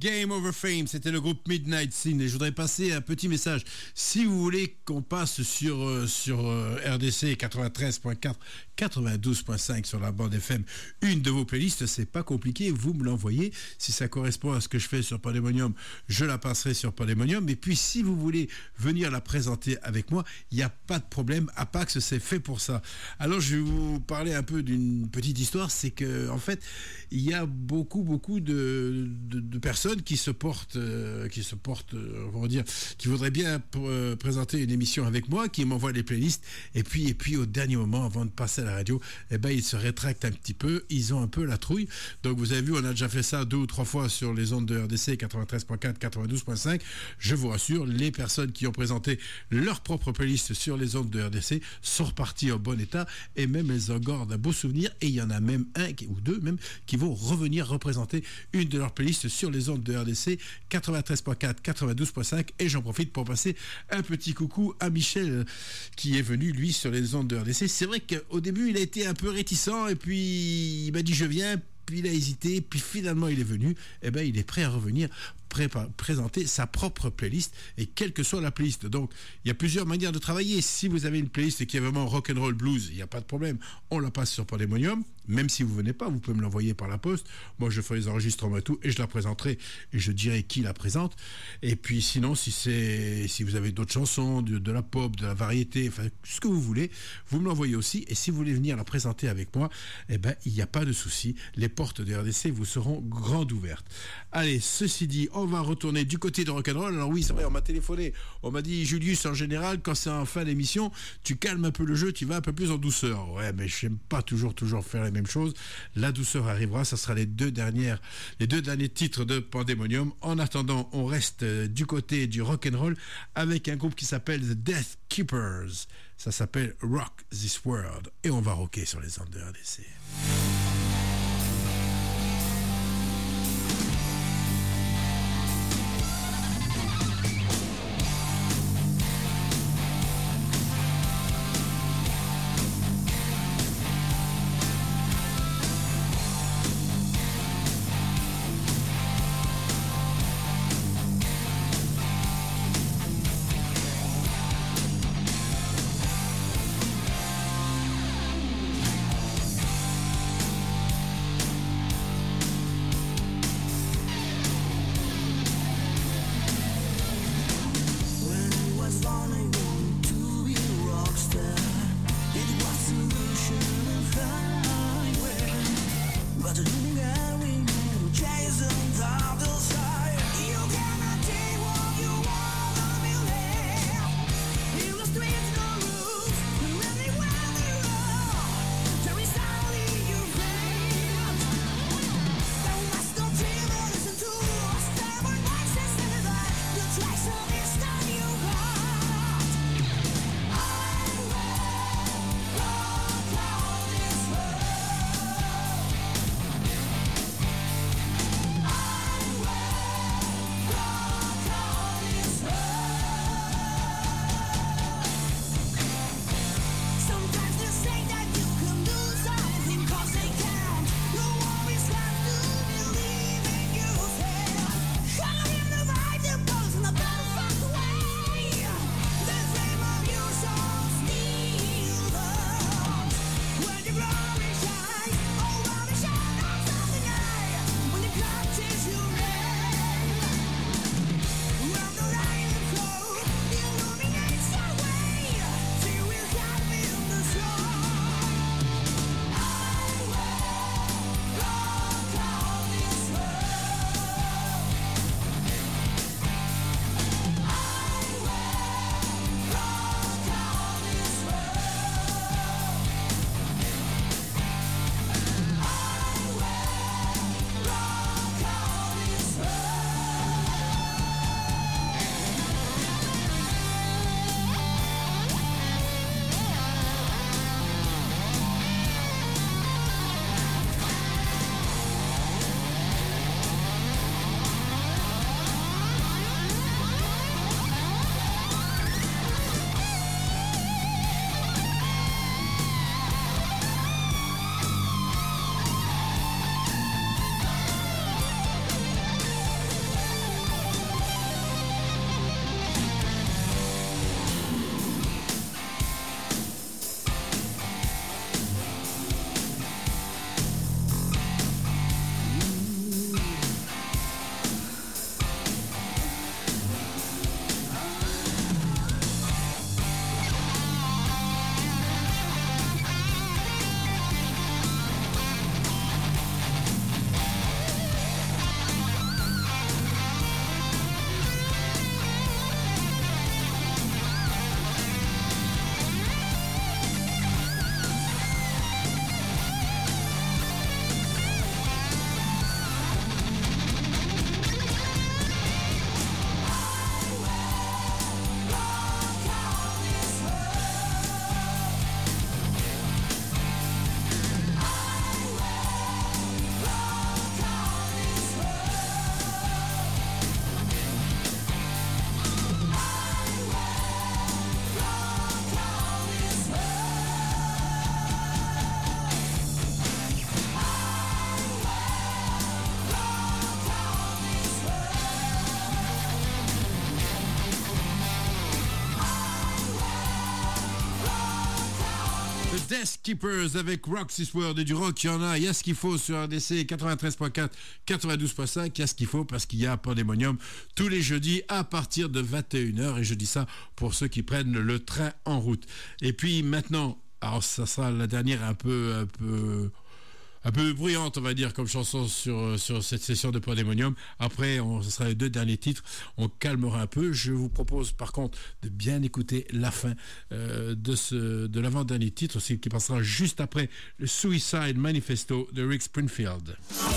Game Over Fame, c'était le groupe Midnight Sin. Et je voudrais passer un petit message. Si vous voulez qu'on passe sur RDC 93.4, 92.5 sur la bande FM, une de vos playlists, c'est pas compliqué, vous me l'envoyez. Si ça correspond à ce que je fais sur Pandemonium, je la passerai sur Pandemonium. Et puis si vous voulez venir la présenter avec moi, il n'y a pas de problème. Apax, c'est fait pour ça. Alors je vais vous parler un peu d'une petite histoire. C'est que en fait, il y a beaucoup de personnes qui se portent, comment dire, qui voudraient bien présenter une émission avec moi, qui m'envoient les playlists. Et puis au dernier moment, avant de passer à la radio, eh ben, ils se rétractent un petit peu. Ils ont un peu la trouille. Donc vous avez vu, on a déjà fait ça 2 ou 3 fois sur les ondes de RDC 93.4, 92.5. Je vous rassure, les personnes qui ont présenté leur propre playlist sur les ondes de RDC sont reparties en bon état et même elles en gardent un beau souvenir. Et il y en a même un ou deux même qui vont revenir représenter une de leurs playlists sur les ondes de RDC 93.4, 92.5. Et j'en profite pour passer un petit coucou à Michel qui est venu lui sur les ondes de RDC. C'est vrai qu'au début il a été un peu réticent et puis il m'a dit je viens, puis il a hésité, puis finalement il est venu. Et ben il est prêt à revenir présenter sa propre playlist, et quelle que soit la playlist. Donc il y a plusieurs manières de travailler. Si vous avez une playlist qui est vraiment rock'n'roll blues, il n'y a pas de problème, on la passe sur Pandemonium. Même si vous venez pas, vous pouvez me l'envoyer par la poste, moi je ferai les enregistrements et tout, et je la présenterai et je dirai qui la présente. Et puis sinon, si vous avez d'autres chansons, de la pop, de la variété, enfin ce que vous voulez, vous me l'envoyez aussi. Et si vous voulez venir la présenter avec moi, eh ben il n'y a pas de souci, les portes de RDC vous seront grandes ouvertes. Allez, ceci dit, on va retourner du côté de rock'n'roll. Alors oui, c'est vrai, on m'a téléphoné, on m'a dit Julius, en général quand c'est en fin d'émission, tu calmes un peu le jeu, tu vas un peu plus en douceur. Ouais, mais j'aime pas toujours faire les mêmes choses. La douceur arrivera, ça sera les deux derniers titres de Pandemonium. En attendant, on reste du côté du rock'n'roll avec un groupe qui s'appelle The Death Keepers. Ça s'appelle Rock This World et on va rocker sur les ondes de RDC. Death Keepers avec Rock This World et du rock, il y en a, il y a ce qu'il faut sur RDC 93.4, 92.5, il y a ce qu'il faut parce qu'il y a Pandemonium tous les jeudis à partir de 21h et je dis ça pour ceux qui prennent le train en route. Et puis maintenant, alors ça sera la dernière un peu bruyante, on va dire, comme chanson sur cette session de Pandemonium. Après, ce sera les deux derniers titres. On calmera un peu. Je vous propose, par contre, de bien écouter la fin de l'avant-dernier titre, aussi, qui passera juste après le Suicide Manifesto de Rick Springfield.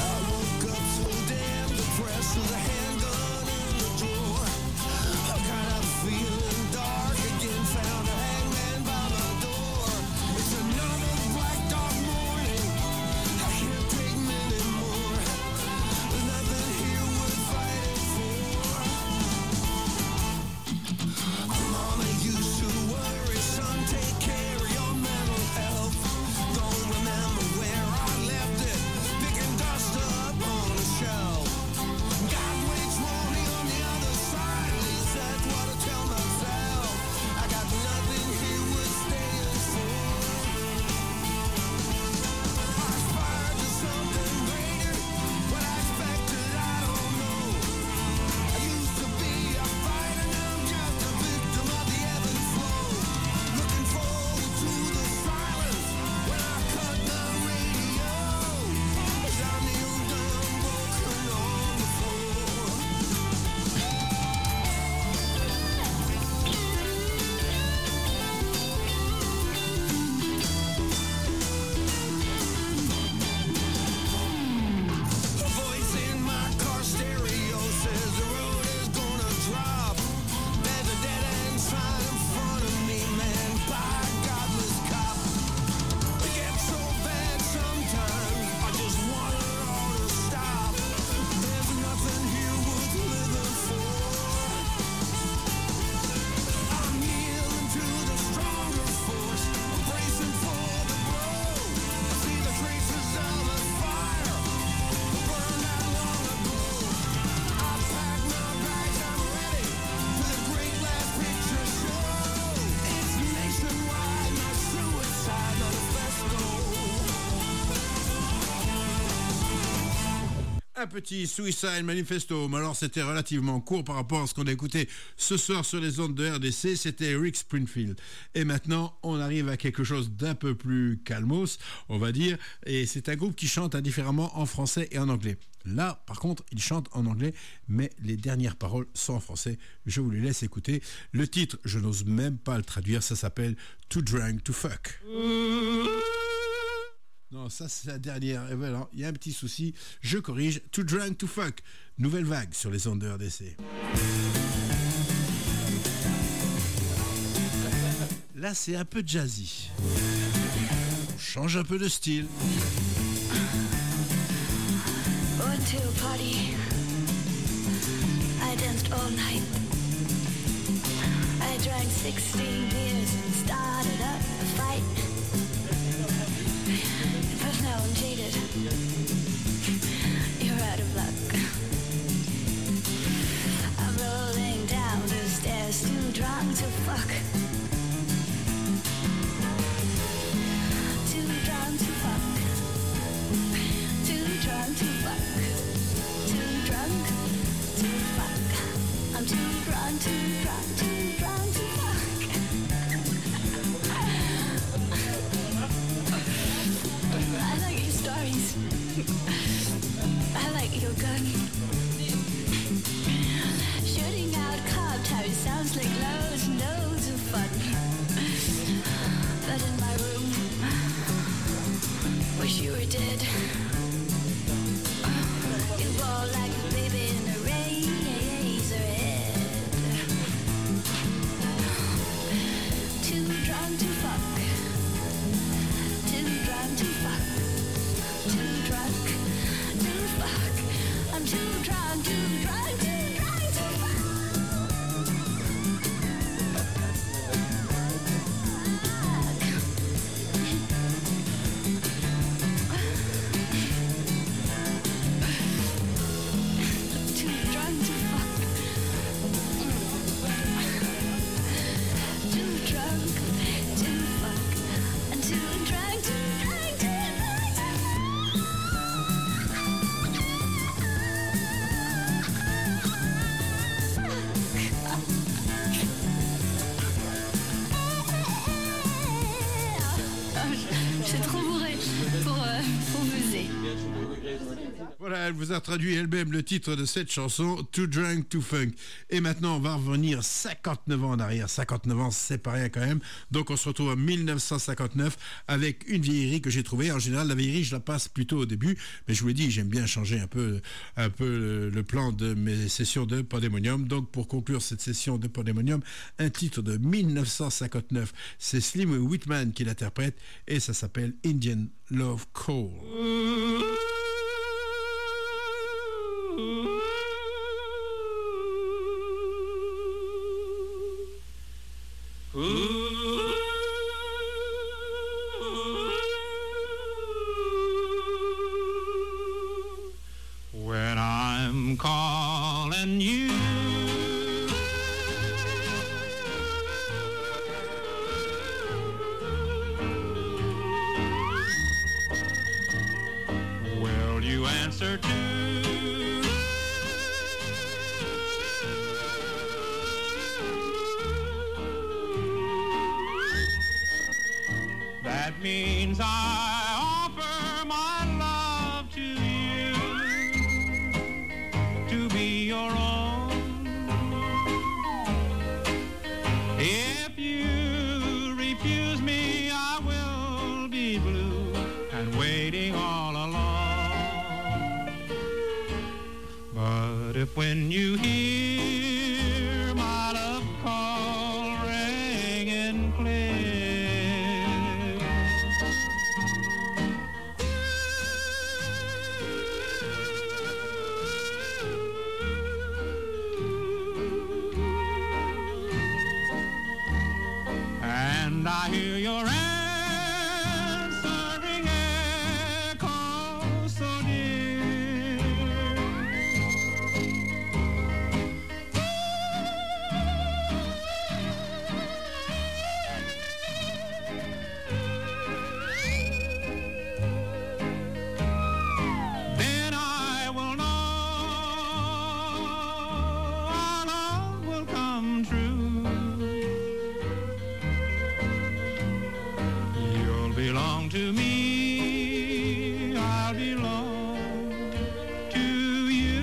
Un petit Suicide Manifesto, mais alors c'était relativement court par rapport à ce qu'on a écouté ce soir sur les ondes de RDC, c'était Rick Springfield. Et maintenant, on arrive à quelque chose d'un peu plus calmos, on va dire, et c'est un groupe qui chante indifféremment en français et en anglais. Là, par contre, il chante en anglais, mais les dernières paroles sont en français. Je vous les laisse écouter. Le titre, je n'ose même pas le traduire, ça s'appelle Too Drunk to Fuck. Non, ça c'est la dernière. Et voilà, il y a un petit souci. Je corrige. Too Drunk to Fuck. Nouvelle vague sur les ondes de RDC. Là, c'est un peu jazzy. On change un peu de style. Went to a party. I danced all night. I drank 16 beers and started up a fight. But now I'm jaded. You're out of luck. I'm rolling down the stairs, too drunk to fuck. Too drunk to fuck. Too drunk to fuck. Too drunk to fuck. I'm too drunk, too drunk, too drunk to fuck. I like your stories. I like your gun. Shooting out cop towers sounds like loads and loads of fun. But in my room, wish you were dead. You roll like a baby in a razor head. Too drunk to fuck. Too drunk to fuck. Too drunk to fuck. I'm too drunk, too drunk, too drunk to fuck. Voilà, elle vous a traduit elle-même le titre de cette chanson, Too Drunk to Funk. Et maintenant, on va revenir 59 ans en arrière. 59 ans, c'est pas rien quand même. Donc, on se retrouve en 1959 avec une vieillerie que j'ai trouvée. En général, la vieillerie, je la passe plutôt au début. Mais je vous l'ai dit, j'aime bien changer un peu le plan de mes sessions de Pandemonium. Donc, pour conclure cette session de Pandemonium, un titre de 1959. C'est Slim Whitman qui l'interprète et ça s'appelle Indian Love Call. When I'm calling you, will you answer too? That means I offer my love to you, to be your own. If you refuse me, I will be blue and waiting all alone. But if when you hear my love call ringing clear, and I hear your answering echo so near, then I will know our love will come true. You'll belong to me, I'll belong to you.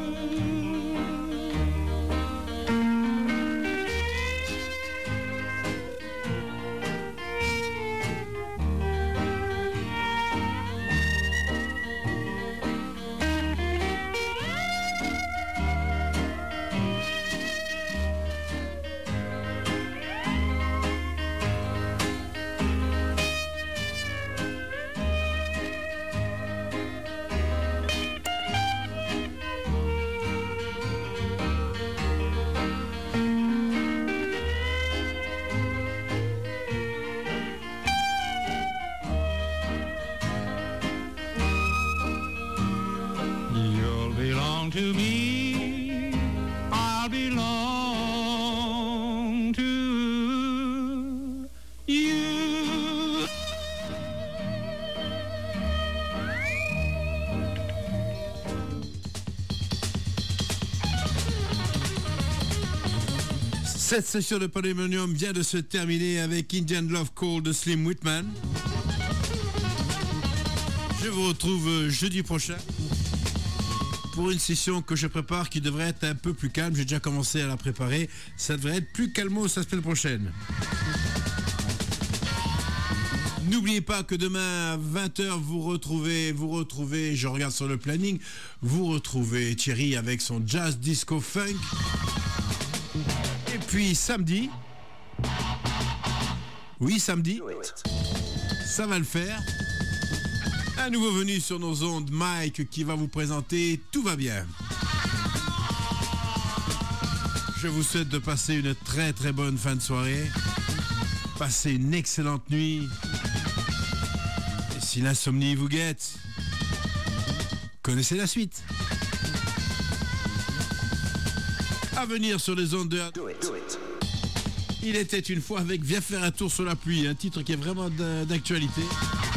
You'll belong to me, I'll belong to you. Cette session de Pandemonium vient de se terminer avec Indian Love Call de Slim Whitman. Je vous retrouve jeudi prochain pour une session que je prépare qui devrait être un peu plus calme. J'ai déjà commencé à la préparer. Ça devrait être plus calmos la semaine prochaine. N'oubliez pas que demain à 20h, vous retrouvez, je regarde sur le planning, vous retrouvez Thierry avec son jazz disco funk. Et puis samedi, oui samedi, ça va le faire. Un nouveau venu sur nos ondes, Mike, qui va vous présenter Tout va bien. Je vous souhaite de passer une très très bonne fin de soirée. Passez une excellente nuit. Et si l'insomnie vous guette, connaissez la suite. À venir sur les ondes de... Do it. Il était une fois avec Viens faire un tour sur la pluie, un titre qui est vraiment d'actualité.